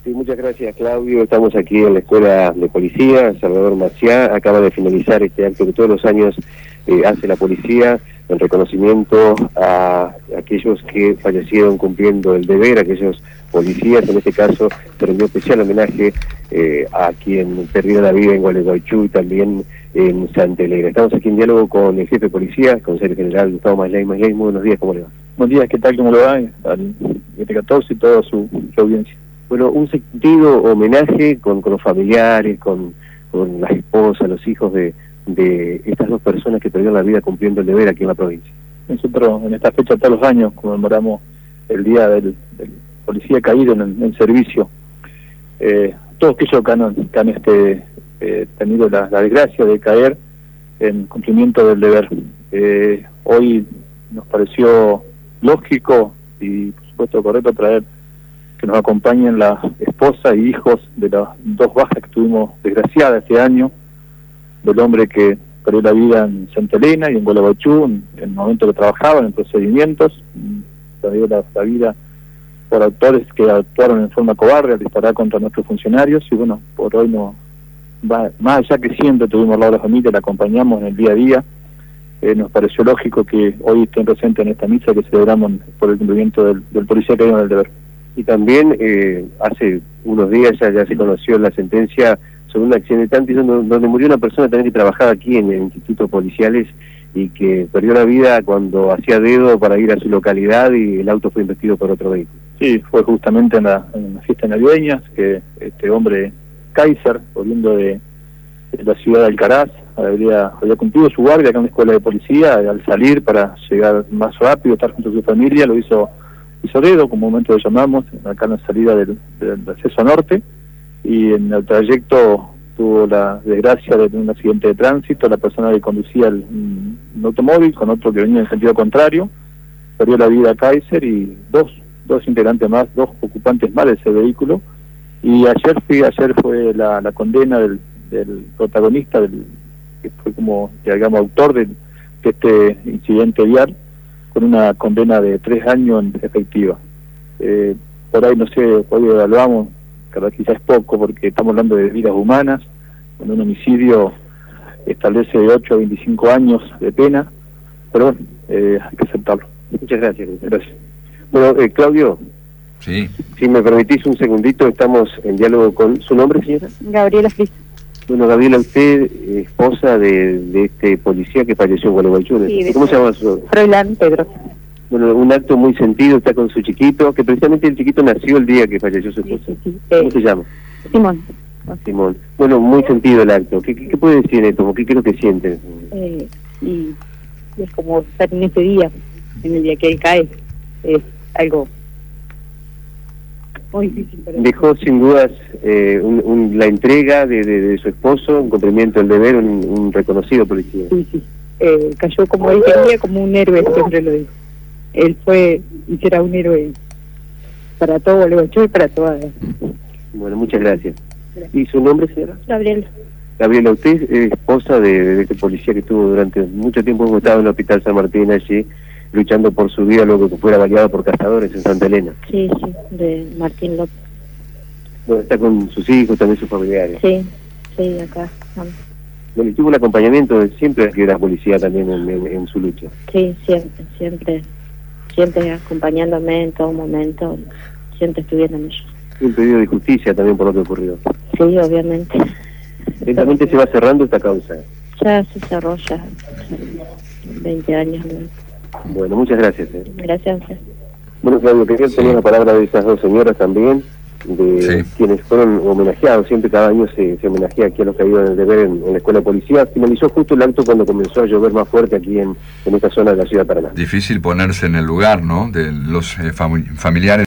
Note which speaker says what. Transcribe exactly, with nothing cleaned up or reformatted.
Speaker 1: Sí, muchas gracias, Claudio. Estamos aquí en la Escuela de Policía. Salvador Maciá acaba de finalizar este acto que todos los años eh, hace la policía en reconocimiento a aquellos que fallecieron cumpliendo el deber, aquellos policías. En este caso se rindió especial homenaje eh, a quien perdió la vida en Gualeguaychú y también en Santa Elena. Estamos aquí en diálogo con el jefe de policía, Consejo General Gustavo Maslay. Maslay, muy buenos días, ¿cómo le va?
Speaker 2: Buenos días, ¿qué tal? ¿Cómo le va? Al siete catorce y toda su, su audiencia.
Speaker 1: Bueno, un sentido homenaje con, con los familiares, con, con las esposas, los hijos de, de estas dos personas que perdieron la vida cumpliendo el deber aquí en la provincia.
Speaker 2: Nosotros en esta fecha todos los años conmemoramos el día del, del policía caído en, en servicio. Eh, todos aquellos que han, que han este, eh, tenido la, la desgracia de caer en cumplimiento del deber. Eh, hoy nos pareció lógico y por supuesto correcto traer que nos acompañen la esposa y hijos de las dos bajas que tuvimos desgraciadas este año, del hombre que perdió la vida en Santa Elena y en Gualeguaychú, en, en el momento que trabajaban en procedimientos, perdió la, la vida por actores que actuaron en forma cobarde al disparar contra nuestros funcionarios, y bueno, por hoy no va, más allá que siempre tuvimos al lado de la familia, la acompañamos en el día a día. Eh, nos pareció lógico que hoy estén presentes en esta misa que celebramos por el cumplimiento del, del policía caído en el deber.
Speaker 1: Y también eh, hace unos días ya, ya se conoció la sentencia sobre un accidente donde murió una persona también que trabajaba aquí en el Instituto Policiales y que perdió la vida cuando hacía dedo para ir a su localidad y el auto fue embestido por otro vehículo.
Speaker 2: Sí, fue justamente en la, en la fiesta navideña que este hombre, Kaiser, volviendo de, de la ciudad de Alcaraz, había, había cumplido su guardia acá en la escuela de policía. Al salir para llegar más rápido, estar junto a su familia, lo hizo hizo dedo, como un momento lo llamamos, acá en la salida del, del acceso norte, y en el trayecto tuvo la desgracia de tener un accidente de tránsito. La persona que conducía el, un, un automóvil con otro que venía en sentido contrario, perdió la vida a Kaiser y dos, dos integrantes más, dos ocupantes más de ese vehículo. Y ayer fui, ayer fue la, la condena del, del protagonista, del que fue como, digamos, autor de, de este incidente vial, con una condena de tres años en efectiva. Eh, por ahí, no sé, hoy evaluamos, que quizás es poco, porque estamos hablando de vidas humanas, cuando un homicidio establece de ocho a veinticinco años de pena, pero bueno, eh, hay que aceptarlo.
Speaker 1: Muchas gracias. Gracias. Bueno, eh, Claudio,
Speaker 3: sí.
Speaker 1: Si me permitís un segundito, estamos en diálogo con... ¿Su nombre, señora?
Speaker 4: Gabriela Fris.
Speaker 1: Bueno, Gabriela, usted, eh, esposa de, de este policía que falleció en Gualeguaychú.
Speaker 4: Sí,
Speaker 1: ¿Cómo se llama su...?
Speaker 4: Froilán Pedro.
Speaker 1: Bueno, un acto muy sentido, está con su chiquito, que precisamente el chiquito nació el día que falleció su esposa.
Speaker 4: Sí, sí, sí.
Speaker 1: ¿Cómo
Speaker 4: Eh,
Speaker 1: se llama?
Speaker 4: Simón.
Speaker 1: Simón. Bueno, muy sentido el acto. ¿Qué, qué, qué puede decir esto? ¿Qué, qué es lo que siente?
Speaker 4: Eh, y es como estar en ese día, en el día que él cae. Es algo muy difícil. Pero
Speaker 1: Dejó sin dudas eh, un, un, la entrega de, de, de su esposo, un cumplimiento del deber, un, un reconocido policía.
Speaker 4: Sí, sí. Eh, cayó como él quería, como un héroe, siempre lo digo. Él fue y será un héroe para todo Gualeguaychú y para toda.
Speaker 1: Bueno, muchas gracias. ¿Y su nombre, señora?
Speaker 4: Gabriela.
Speaker 1: Gabriela, usted es esposa de, de este policía que estuvo durante mucho tiempo, hemos estado en el Hospital San Martín allí, luchando por su vida luego que fuera baleado por cazadores en Santa Elena.
Speaker 4: Sí, sí, de Martín López.
Speaker 1: Bueno, está con sus hijos, también sus familiares.
Speaker 4: Sí, sí, acá. Vamos.
Speaker 1: Bueno, y tuvo un acompañamiento de siempre que era policía también en, en, en su lucha.
Speaker 4: Sí, siempre, siempre, siempre acompañándome en todo momento, siempre estuviendo en ellos.
Speaker 1: Un pedido de justicia también por lo que ocurrió.
Speaker 4: Sí, obviamente.
Speaker 1: Lentamente se va cerrando esta causa.
Speaker 4: Ya se cerró, ya, veinte años. ¿No?
Speaker 1: Bueno, muchas gracias. Eh.
Speaker 4: Gracias.
Speaker 1: Bueno, Claudio, quería tener la palabra de estas dos señoras también, de sí. Quienes fueron homenajeados. Siempre cada año se, se homenajea aquí a los caídos en el deber en, en la escuela de policía. Finalizó justo el acto cuando comenzó a llover más fuerte aquí en, en esta zona de la ciudad de Paraná.
Speaker 3: Difícil ponerse en el lugar, ¿no?, de los eh, fam- familiares.